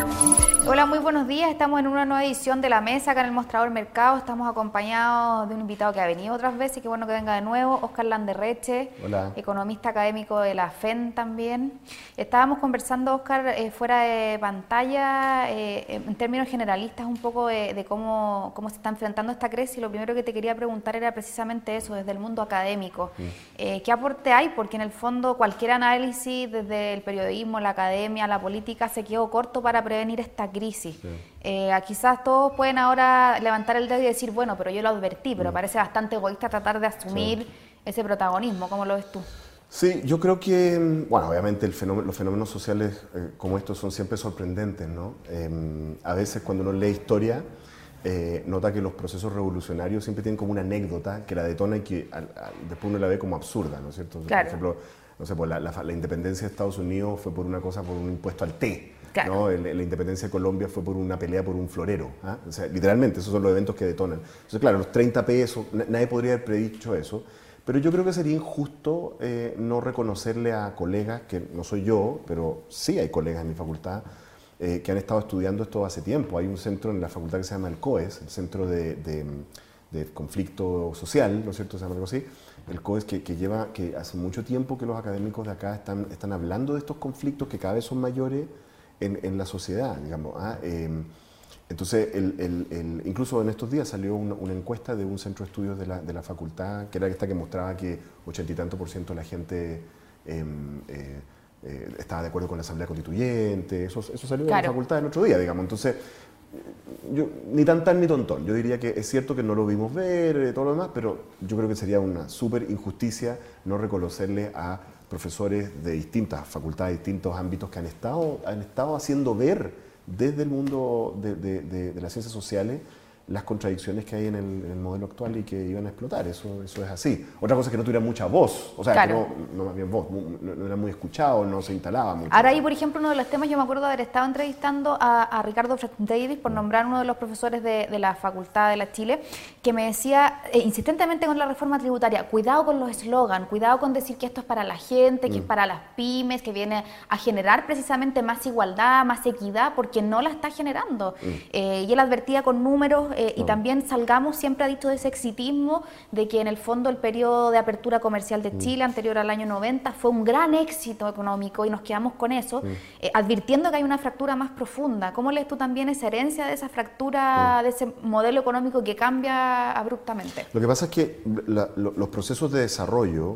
Hola, muy buenos días. Estamos en una nueva edición de La Mesa, acá en el Mostrador Mercado. Estamos acompañados de un invitado que ha venido otras veces, qué bueno que venga de nuevo, Óscar Landerreche, Hola. economista académico de la FEN también. Estábamos conversando, Óscar, fuera de pantalla, en términos generalistas, un poco de cómo se está enfrentando esta crisis. Y lo primero que te quería preguntar era precisamente eso, desde el mundo académico. ¿Qué aporte hay? Porque en el fondo cualquier análisis, desde el periodismo, la academia, la política, se quedó corto para prevenir esta crisis. Sí. Quizás todos pueden ahora levantar el dedo y decir, bueno, pero yo lo advertí, pero parece bastante egoísta tratar de asumir ese protagonismo. ¿Cómo lo ves tú? Sí, yo creo que, bueno, obviamente los fenómenos sociales como estos son siempre sorprendentes, ¿no? A veces cuando uno lee historia, nota que los procesos revolucionarios siempre tienen como una anécdota que la detona y que después uno la ve como absurda, ¿no es cierto? Claro. Por ejemplo, no sé, pues la independencia de Estados Unidos fue por una cosa, por un impuesto al té. Claro. ¿No? La independencia de Colombia fue por una pelea por un florero. ¿Ah? O sea, literalmente, esos son los eventos que detonan. Entonces, claro, los 30 pesos, nadie podría haber predicho eso, pero yo creo que sería injusto no reconocerle a colegas, que no soy yo, pero sí hay colegas en mi facultad, que han estado estudiando esto hace tiempo. Hay un centro en la facultad que se llama el COES, el Centro de Conflicto Social, ¿no es cierto? Se llama algo así. El COES que hace mucho tiempo que los académicos de acá están hablando de estos conflictos que cada vez son mayores en la sociedad, digamos. Entonces, incluso en estos días salió una encuesta de un centro de estudios de la facultad, que era esta que mostraba que 80 y tanto % de la gente estaba de acuerdo con la Asamblea Constituyente. Eso salió de la facultad el otro día, digamos. Entonces, yo, ni tan ni tontón. Yo diría que es cierto que no lo vimos ver, todo lo demás, pero yo creo que sería una súper injusticia no reconocerle a profesores de distintas facultades, distintos ámbitos que han estado haciendo ver desde el mundo de las ciencias sociales las contradicciones que hay en el modelo actual y que iban a explotar. Eso es así. Otra cosa es que no tuviera mucha voz, o sea, claro, que no más bien voz, no era muy escuchado, no se instalaba mucho. Ahora ahí, por ejemplo, uno de los temas, yo me acuerdo de haber estado entrevistando a Ricardo Davis, por nombrar uno de los profesores de la Facultad de la Chile, que me decía insistentemente con la reforma tributaria, cuidado con los eslogans, cuidado con decir que esto es para la gente, que es para las pymes, que viene a generar precisamente más igualdad, más equidad, porque no la está generando. Y él advertía con números y también Salgamos siempre ha dicho de ese exitismo, de que en el fondo el periodo de apertura comercial de Chile anterior al año 90 fue un gran éxito económico y nos quedamos con eso, advirtiendo que hay una fractura más profunda. ¿Cómo lees tú también esa herencia de esa fractura, de ese modelo económico que cambia abruptamente? Lo que pasa es que los procesos de desarrollo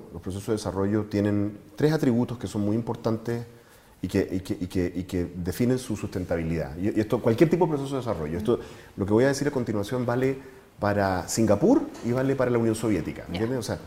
tienen 3 atributos que son muy importantes y que definen su sustentabilidad. Y esto, cualquier tipo de proceso de desarrollo. Esto, lo que voy a decir a continuación vale para Singapur y vale para la Unión Soviética. ¿Entiendes? O sea,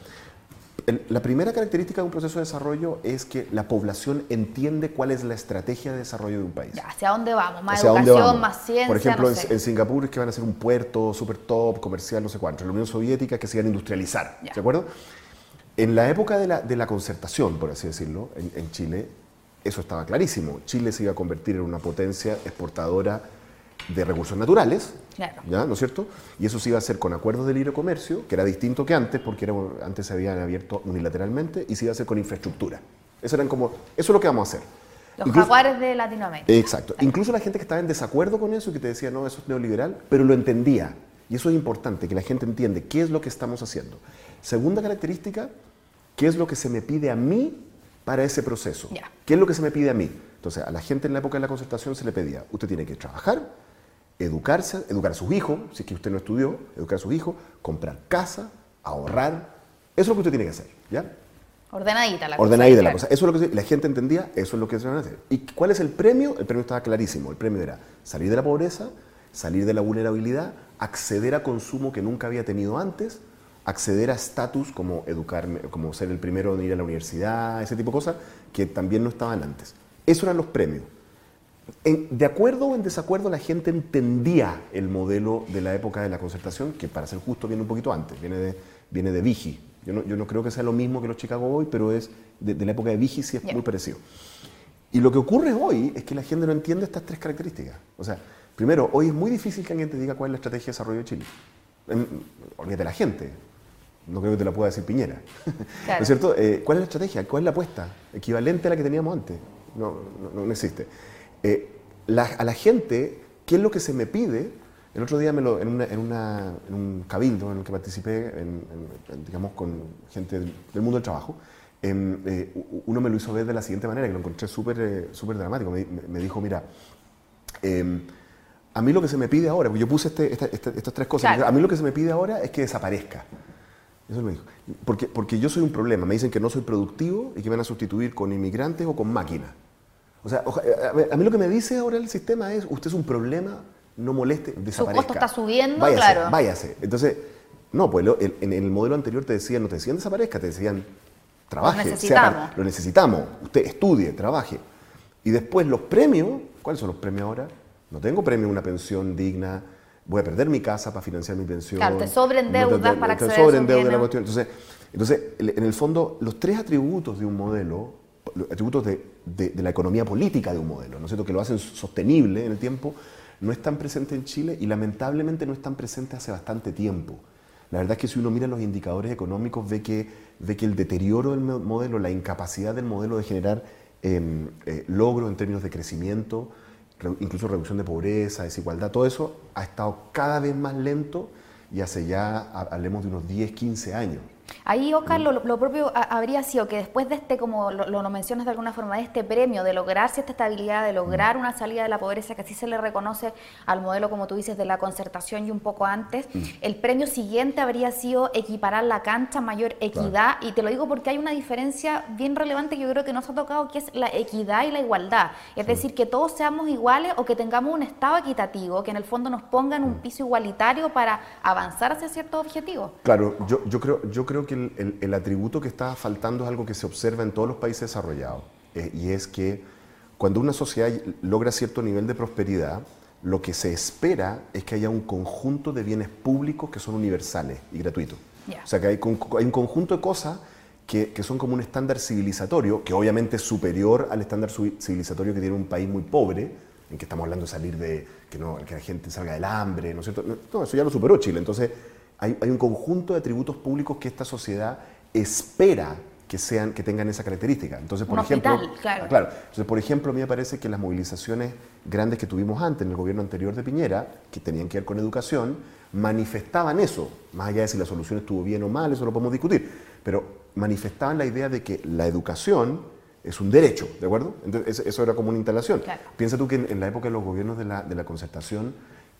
la primera característica de un proceso de desarrollo es que la población entiende cuál es la estrategia de desarrollo de un país. ¿Hacia dónde vamos? Más educación, más ciencia. Por ejemplo, no sé. en Singapur es que van a hacer un puerto súper top, comercial, no sé cuánto. En la Unión Soviética es que se iban a industrializar. ¿De acuerdo? En la época de la concertación, por así decirlo, en Chile, eso estaba clarísimo. Chile se iba a convertir en una potencia exportadora de recursos naturales, ¿ya? ¿No es cierto? Y eso se iba a hacer con acuerdos de libre comercio, que era distinto que antes, porque antes se habían abierto unilateralmente, y se iba a hacer con infraestructura. Eso es lo que vamos a hacer. Los jaguares de Latinoamérica. Exacto. Incluso la gente que estaba en desacuerdo con eso, que te decía, no, eso es neoliberal, pero lo entendía. Y eso es importante, que la gente entiende qué es lo que estamos haciendo. Segunda característica, qué es lo que se me pide a mí para ese proceso. ¿Qué es lo que se me pide a mí? Entonces, a la gente en la época de la concertación se le pedía, usted tiene que trabajar, educarse, educar a sus hijos, si es que usted no estudió, educar a sus hijos, comprar casa, ahorrar. Eso es lo que usted tiene que hacer, ¿ya? Ordenadita la cosa. Ordenadita la cosa. Eso es lo que la gente entendía, eso es lo que se van a hacer. ¿Y cuál es el premio? El premio estaba clarísimo. El premio era salir de la pobreza, salir de la vulnerabilidad, acceder a consumo que nunca había tenido antes, acceder a estatus como educarme, como ser el primero en ir a la universidad, ese tipo de cosas que también no estaban antes. Esos eran los premios. De acuerdo o en desacuerdo, la gente entendía el modelo de la época de la concertación, que para ser justo viene un poquito antes, viene de Vigi. Yo no creo que sea lo mismo que los Chicago Boys, pero es de la época de Vigi, sí es muy parecido. Y lo que ocurre hoy es que la gente no entiende estas 3 características. O sea, primero, hoy es muy difícil que alguien te diga cuál es la estrategia de desarrollo de Chile. Olvídate de la gente. No creo que te la pueda decir Piñera. Claro. ¿No es cierto? ¿Cuál es la estrategia? ¿Cuál es la apuesta? Equivalente a la que teníamos antes. No existe. a la gente, ¿qué es lo que se me pide? El otro día en un cabildo en el que participé, digamos, con gente del mundo del trabajo, uno me lo hizo ver de la siguiente manera, que lo encontré súper dramático. Me dijo, mira, a mí lo que se me pide ahora, porque yo puse estas tres cosas, claro. A mí lo que se me pide ahora es que desaparezca. Eso me dijo. Porque yo soy un problema. Me dicen que no soy productivo y que me van a sustituir con inmigrantes o con máquinas. O sea, a mí lo que me dice ahora el sistema es, usted es un problema, no moleste, desaparezca. Su costo está subiendo, váyase, claro. Váyase. Entonces, no, pues en el modelo anterior no te decían desaparezca, te decían trabaje. Lo necesitamos. Usted estudie, trabaje. Y después los premios, ¿cuáles son los premios ahora? No tengo premio, una pensión digna, voy a perder mi casa para financiar mi pensión. Claro, te sobreendeudas para acceder a esos bienes. La cuestión. Entonces, en el fondo, los tres atributos de un modelo, los atributos de la economía política de un modelo, ¿no es cierto?, que lo hacen sostenible en el tiempo, no están presentes en Chile y lamentablemente no están presentes hace bastante tiempo. La verdad es que si uno mira los indicadores económicos ve que el deterioro del modelo, la incapacidad del modelo de generar logros en términos de crecimiento, incluso reducción de pobreza, desigualdad, todo eso ha estado cada vez más lento y hace ya, hablemos de unos 10, 15 años. Ahí, Oscar, lo propio habría sido que después de como lo mencionas de alguna forma, de este premio, de lograr cierta estabilidad, de lograr una salida de la pobreza, que así se le reconoce al modelo, como tú dices, de la concertación y un poco antes, el premio siguiente habría sido equiparar la cancha, mayor equidad, y te lo digo porque hay una diferencia bien relevante que yo creo que nos ha tocado, que es la equidad y la igualdad. Es decir, que todos seamos iguales o que tengamos un Estado equitativo, que en el fondo nos ponga en un piso igualitario para avanzar hacia ciertos objetivos. Claro, yo creo que el atributo que está faltando es algo que se observa en todos los países desarrollados, y es que cuando una sociedad logra cierto nivel de prosperidad, lo que se espera es que haya un conjunto de bienes públicos que son universales y gratuitos. Yeah. O sea, que hay un conjunto de cosas que son como un estándar civilizatorio, que obviamente es superior al estándar civilizatorio que tiene un país muy pobre, en que estamos hablando de salir de que la gente salga del hambre, ¿no es cierto? No, eso ya lo superó Chile. Entonces, hay un conjunto de atributos públicos que esta sociedad espera que tengan esa característica. Entonces, por ejemplo, claro. Entonces, por ejemplo, a mí me parece que las movilizaciones grandes que tuvimos antes en el gobierno anterior de Piñera, que tenían que ver con educación, manifestaban eso, más allá de si la solución estuvo bien o mal, eso lo podemos discutir, pero manifestaban la idea de que la educación es un derecho, ¿de acuerdo? Entonces, eso era como una instalación. Claro. Piensa tú que en la época de los gobiernos de la concertación,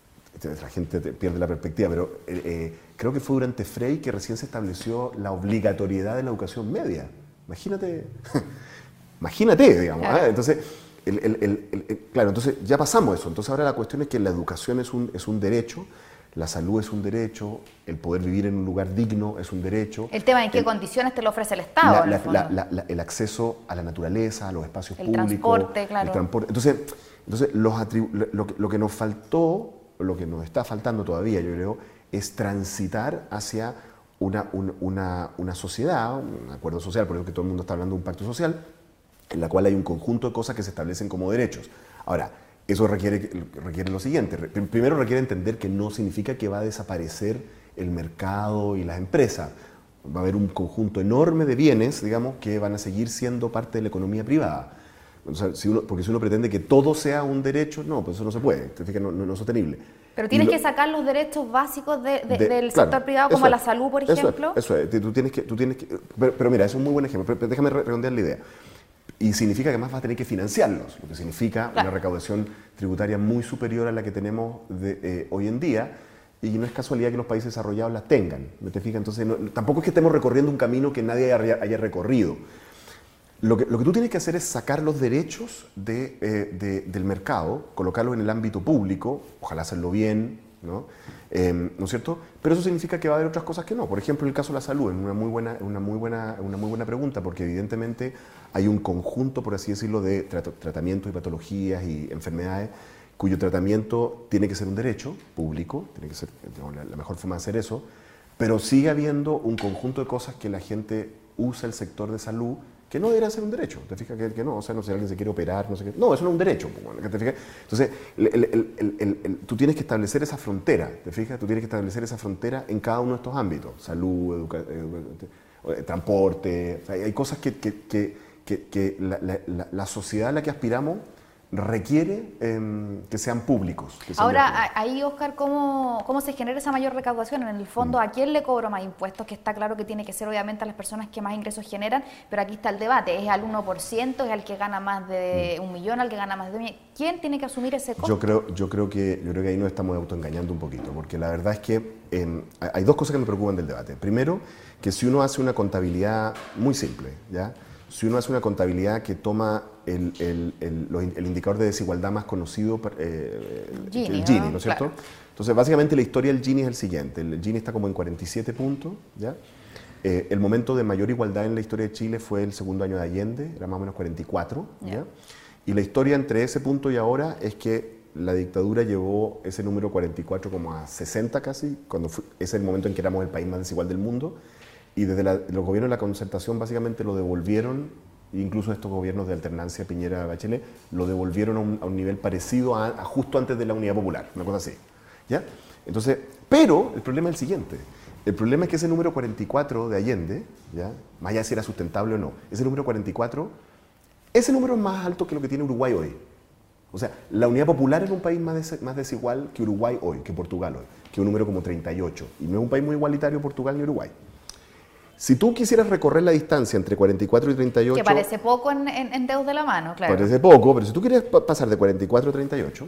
la gente pierde la perspectiva, pero creo que fue durante Frey que recién se estableció la obligatoriedad de la educación media. Imagínate, digamos. Claro. Entonces, claro, entonces ya pasamos eso. Entonces ahora la cuestión es que la educación es un derecho, la salud es un derecho, el poder vivir en un lugar digno es un derecho. El tema en qué condiciones te lo ofrece el Estado. El acceso a la naturaleza, a los espacios públicos. El transporte, claro. El transporte. Entonces lo que nos faltó, lo que nos está faltando todavía, yo creo, es transitar hacia una sociedad, un acuerdo social, por eso que todo el mundo está hablando de un pacto social, en la cual hay un conjunto de cosas que se establecen como derechos. Ahora, eso requiere lo siguiente. Primero requiere entender que no significa que va a desaparecer el mercado y las empresas. Va a haber un conjunto enorme de bienes, digamos, que van a seguir siendo parte de la economía privada. O sea, porque si uno pretende que todo sea un derecho, no, pues eso no se puede, no es sostenible. Pero tienes que sacar los derechos básicos del sector privado, como la salud, por ejemplo. Eso es. Tú tienes que pero mira, eso es un muy buen ejemplo. Pero déjame redondear la idea. Y significa que además vas a tener que financiarlos, lo que significa una recaudación tributaria muy superior a la que tenemos hoy en día, y no es casualidad que los países desarrollados las tengan. ¿Me te fijas? Entonces, tampoco es que estemos recorriendo un camino que nadie haya recorrido. Lo que tú tienes que hacer es sacar los derechos del mercado, colocarlos en el ámbito público, ojalá hacerlo bien, ¿no? ¿No es cierto? Pero eso significa que va a haber otras cosas que no. Por ejemplo, en el caso de la salud, es una muy buena pregunta, porque evidentemente hay un conjunto, por así decirlo, de tratamientos y patologías y enfermedades cuyo tratamiento tiene que ser un derecho público, tiene que ser, digamos, la mejor forma de hacer eso, pero sigue habiendo un conjunto de cosas que la gente usa el sector de salud que no debería ser un derecho. ¿Te fijas que no? O sea, no sé si alguien se quiere operar, no sé qué. No, eso no es un derecho. ¿Te fijas? Entonces, tú tienes que establecer esa frontera, ¿te fijas? Tú tienes que establecer esa frontera en cada uno de estos ámbitos. Salud, transporte. O sea, hay cosas que la sociedad a la que aspiramos requiere que sean públicos. Que sean Ahora, ahí, Oscar, ¿cómo se genera esa mayor recaudación? En el fondo, ¿a quién le cobro más impuestos? Que está claro que tiene que ser obviamente a las personas que más ingresos generan, pero aquí está el debate, ¿es al 1%, es al que gana más de 1 millón, al que gana más de 2 millones? ¿Quién tiene que asumir ese costo? Yo creo que ahí nos estamos autoengañando un poquito, porque la verdad es que hay dos cosas que me preocupan del debate. Primero, que si uno hace una contabilidad muy simple, ¿ya? Si uno hace una contabilidad que toma el indicador de desigualdad más conocido, el Gini, ¿no es cierto? Claro. Entonces, básicamente la historia del Gini es el siguiente. El Gini está como en 47 puntos, ¿ya? El momento de mayor igualdad en la historia de Chile fue el segundo año de Allende, era más o menos 44, ¿ya? Y la historia entre ese punto y ahora es que la dictadura llevó ese número 44 como a 60 casi, es el momento en que éramos el país más desigual del mundo. Y desde los gobiernos de la concertación básicamente lo devolvieron, incluso estos gobiernos de alternancia Piñera-Bachelet, lo devolvieron a un nivel parecido a justo antes de la Unidad Popular, una cosa así. ¿Ya? Entonces, pero el problema es el siguiente. El problema es que ese número 44 de Allende, ¿ya? Más allá de si era sustentable o no, ese número 44, ese número es más alto que lo que tiene Uruguay hoy. O sea, la Unidad Popular es un país más desigual que Uruguay hoy, que Portugal hoy, que un número como 38. Y no es un país muy igualitario Portugal ni Uruguay. Si tú quisieras recorrer la distancia entre 44 y 38... Que parece poco en dedos de la mano, claro. Parece poco, pero si tú quieres pasar de 44 a 38,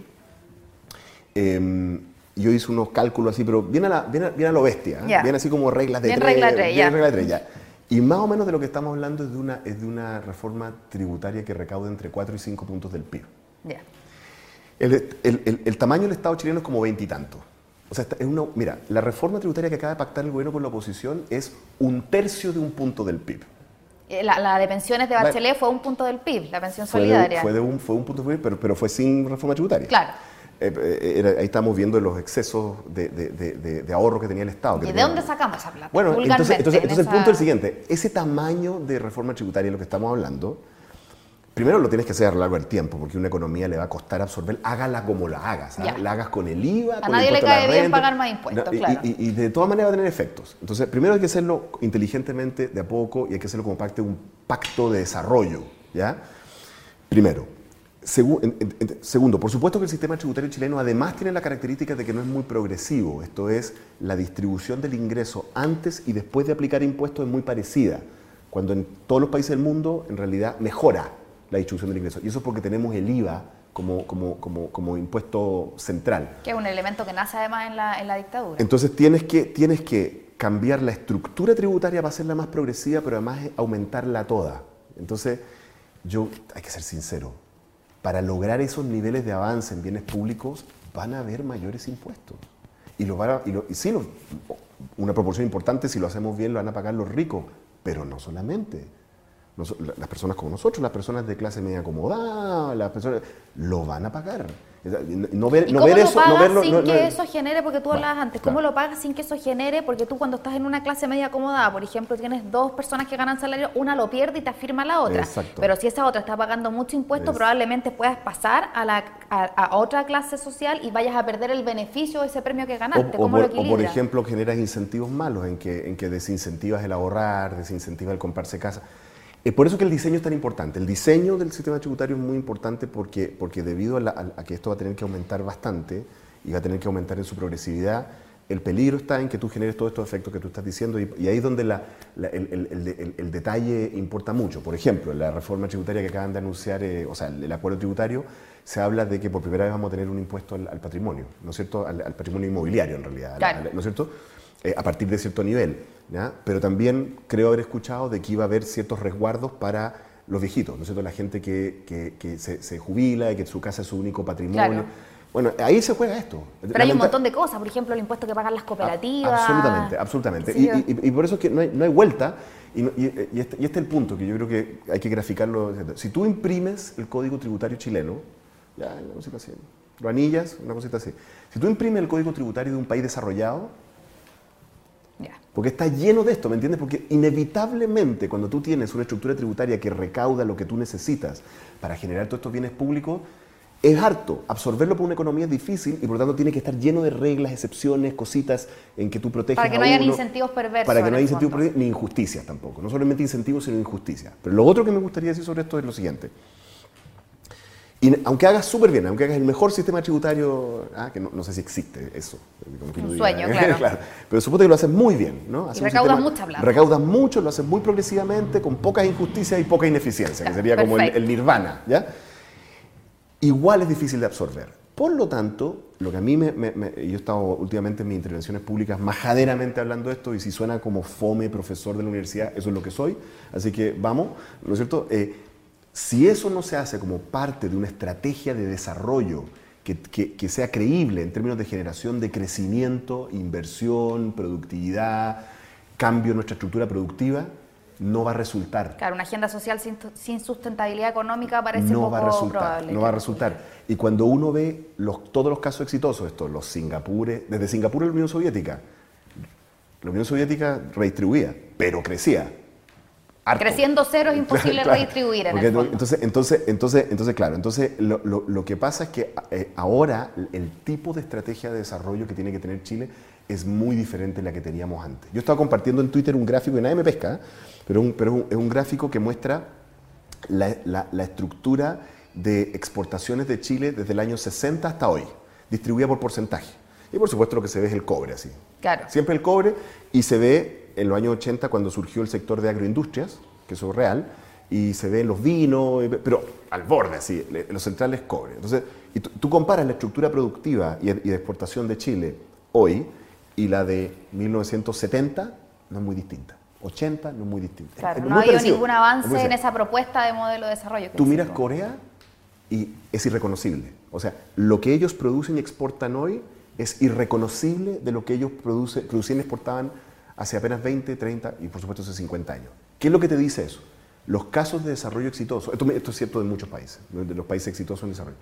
yo hice unos cálculos así, pero bien a lo bestia, bien así como reglas de bien tres. Regla de tres, ya. Y más o menos de lo que estamos hablando es de una reforma tributaria que recauda entre 4 y 5 puntos del PIB. Yeah. El tamaño del Estado chileno es como 20 y tanto. O sea, mira, la reforma tributaria que acaba de pactar el gobierno con la oposición es 1/3 de un punto del PIB. La de pensiones de Bachelet fue 1 punto del PIB, la pensión solidaria. Fue un punto del PIB, pero fue sin reforma tributaria. Claro. Ahí estamos viendo los excesos de ahorro que tenía el Estado. ¿Y de dónde sacamos esa plata? Bueno, entonces el punto es el siguiente. Ese tamaño de reforma tributaria de lo que estamos hablando, primero lo tienes que hacer a lo largo del tiempo, porque una economía le va a costar absorber, hágala como la hagas. La hagas con el IVA, a nadie le cae bien pagar más impuestos, claro. Y de todas maneras va a tener efectos. Entonces, primero hay que hacerlo inteligentemente, de a poco, y hay que hacerlo como parte de un pacto de desarrollo, ¿ya? Primero. Segundo, por supuesto que el sistema tributario chileno además tiene la característica de que no es muy progresivo. Esto es, la distribución del ingreso antes y después de aplicar impuestos es muy parecida, cuando en todos los países del mundo en realidad mejora la distribución del ingreso. Y eso es porque tenemos el IVA como impuesto central. Que es un elemento que nace además en la dictadura. Entonces tienes que cambiar la estructura tributaria para hacerla más progresiva, pero además aumentarla toda. Entonces, hay que ser sincero, para lograr esos niveles de avance en bienes públicos van a haber mayores impuestos. Una proporción importante, si lo hacemos bien, lo van a pagar los ricos, pero no solamente. Las personas como nosotros, las personas de clase media acomodada, las personas lo van a pagar. ¿Cómo lo pagas sin que eso genere, porque tú hablabas antes, cómo lo pagas sin que eso genere, porque tú cuando estás en una clase media acomodada, por ejemplo, tienes 2 personas que ganan salario, una lo pierde y te afirma la otra. Exacto. Pero si esa otra está pagando mucho impuesto, probablemente puedas pasar a otra clase social y vayas a perder el beneficio de ese premio que ganaste. ¿Cómo lo equilibras? O por ejemplo, generas incentivos malos en que desincentivas el ahorrar, desincentivas el comprarse casa. Por eso que el diseño es tan importante. El diseño del sistema tributario es muy importante porque debido a que esto va a tener que aumentar bastante y va a tener que aumentar en su progresividad, el peligro está en que tú generes todos estos efectos que tú estás diciendo y ahí es donde el detalle importa mucho. Por ejemplo, la reforma tributaria que acaban de anunciar, el acuerdo tributario, se habla de que por primera vez vamos a tener un impuesto al patrimonio, ¿no es cierto? Al patrimonio inmobiliario en realidad, claro. ¿no es cierto? A partir de cierto nivel, ¿ya? Pero también creo haber escuchado de que iba a haber ciertos resguardos para los viejitos, ¿no es cierto? La gente que se jubila y que su casa es su único patrimonio. Claro. Bueno, ahí se juega esto. Pero hay un montón de cosas, por ejemplo, el impuesto que pagan las cooperativas. Absolutamente. Y por eso es que no hay vuelta, y este es el punto que yo creo que hay que graficarlo. Si tú imprimes el Código Tributario chileno, ya, una cosita así, Ruanillas, una cosita así. Si tú imprimes el Código Tributario de un país desarrollado, porque está lleno de esto, ¿me entiendes? Porque inevitablemente cuando tú tienes una estructura tributaria que recauda lo que tú necesitas para generar todos estos bienes públicos, es harto. Absorberlo por una economía es difícil y por lo tanto tiene que estar lleno de reglas, excepciones, cositas en que tú proteges a uno. Para que no hayan incentivos perversos. Para que no haya incentivos perversos ni injusticias tampoco. No solamente incentivos, sino injusticias. Pero lo otro que me gustaría decir sobre esto es lo siguiente. Y aunque hagas súper bien, aunque hagas el mejor sistema tributario, que no sé si existe eso. Como que Un uno sueño, diga, claro. Pero suponte que lo haces muy bien, ¿no? Haces Y un recaudas sistema- mucha plata. Recaudas mucho, lo haces muy progresivamente, con pocas injusticias y poca ineficiencia, que sería como Perfecto. el nirvana, ¿ya? Igual es difícil de absorber. Por lo tanto, lo que a mí yo he estado últimamente en mis intervenciones públicas majaderamente hablando de esto, y si suena como fome profesor de la universidad, eso es lo que soy, así que vamos, ¿no es cierto? Si eso no se hace como parte de una estrategia de desarrollo que sea creíble en términos de generación de crecimiento, inversión, productividad, cambio en nuestra estructura productiva, no va a resultar. Claro, una agenda social sin sustentabilidad económica parece No poco va a resultar, probable. no va a resultar. Y cuando uno ve todos los casos exitosos, los Singapures, desde Singapur a la Unión Soviética redistribuía, pero crecía. Harto. Creciendo cero es imposible Claro, redistribuir en porque el fondo. Entonces, claro, lo que pasa es que ahora el tipo de estrategia de desarrollo que tiene que tener Chile es muy diferente a la que teníamos antes. Yo estaba compartiendo en Twitter un gráfico, y nadie me pesca, pero es un gráfico que muestra la estructura de exportaciones de Chile desde el año 60 hasta hoy, distribuida por porcentaje. Y por supuesto lo que se ve es el cobre, así. Claro. Siempre el cobre, y se ve en los años 80 cuando surgió el sector de agroindustrias, que eso es real, y se ve en los vinos, pero al borde, así, los centrales cobre. Entonces, y tú comparas la estructura productiva y de exportación de Chile hoy y la de 1970, no es muy distinta. 80 no es muy distinta. Claro, Es no muy ha habido parecido, ningún es muy avance en parecido. esa propuesta de modelo de desarrollo. Tú miras Corea y es irreconocible. O sea, lo que ellos producen y exportan hoy es irreconocible de lo que ellos producían y exportaban hace apenas 20, 30 y por supuesto hace 50 años. ¿Qué es lo que te dice eso? Los casos de desarrollo exitoso, esto es cierto de muchos países, de los países exitosos en desarrollo.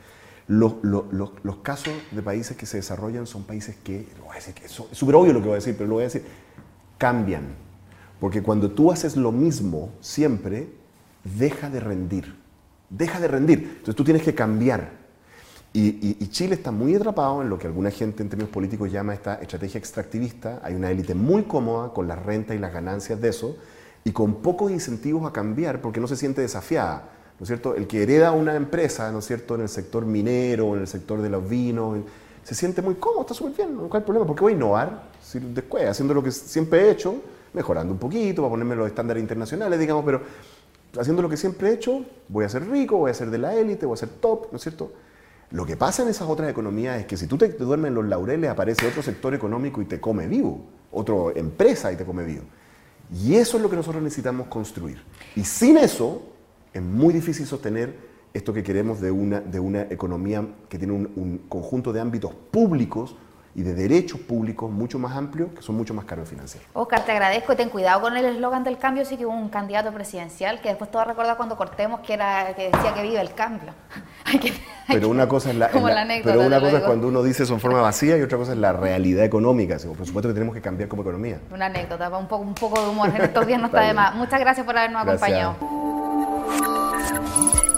Los casos de países que se desarrollan son países que, lo voy a decir, que es súper obvio lo que voy a decir, pero lo voy a decir, cambian. Porque cuando tú haces lo mismo siempre, deja de rendir. Deja de rendir. Entonces tú tienes que cambiar. Y Chile está muy atrapado en lo que alguna gente en términos políticos llama esta estrategia extractivista. Hay una élite muy cómoda con las rentas y las ganancias de eso y con pocos incentivos a cambiar porque no se siente desafiada, ¿no es cierto? El que hereda una empresa, ¿no es cierto?, en el sector minero, en el sector de los vinos, se siente muy cómodo, está súper bien, no hay problema. ¿Por qué voy a innovar? Si después, haciendo lo que siempre he hecho, mejorando un poquito para ponerme los estándares internacionales, digamos, pero haciendo lo que siempre he hecho, voy a ser rico, voy a ser de la élite, voy a ser top, ¿no es cierto? Lo que pasa en esas otras economías es que si tú te duermes en los laureles, aparece otro sector económico y te come vivo, otra empresa y te come vivo. Y eso es lo que nosotros necesitamos construir. Y sin eso, es muy difícil sostener esto que queremos de una economía que tiene un conjunto de ámbitos públicos y de derechos públicos mucho más amplios, que son mucho más caros de financiar. Oscar, te agradezco y ten cuidado con el eslogan del cambio. Sí que hubo un candidato presidencial que después te va a recordar cuando cortemos que decía que vive el cambio. Pero una cosa es anécdota, una cosa es cuando uno dice eso en forma vacía y otra cosa es la realidad económica. Por supuesto que tenemos que cambiar como economía. Una anécdota, un poco de humor en estos días no está Está de bien. más. Muchas gracias por habernos Gracias. acompañado.